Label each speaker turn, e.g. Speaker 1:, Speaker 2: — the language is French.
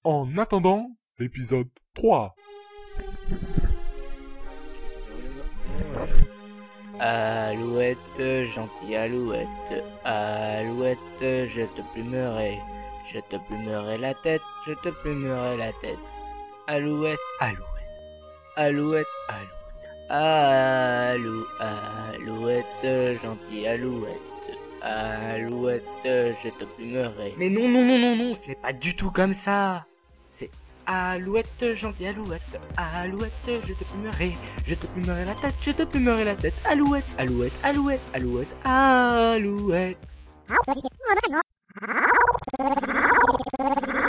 Speaker 1: En attendant, l'épisode 3.
Speaker 2: Alouette, gentille alouette, alouette, je te plumerai la tête, je te plumerai la tête. Alouette, alouette, alouette, alouette, alouette, gentille alouette, alouette, je te plumerai. Mais non, ce n'est pas du tout comme ça. C'est alouette, gentille alouette, alouette, je te plumerai la tête, je te plumerai la tête. Alouette, alouette, alouette, alouette, alouette.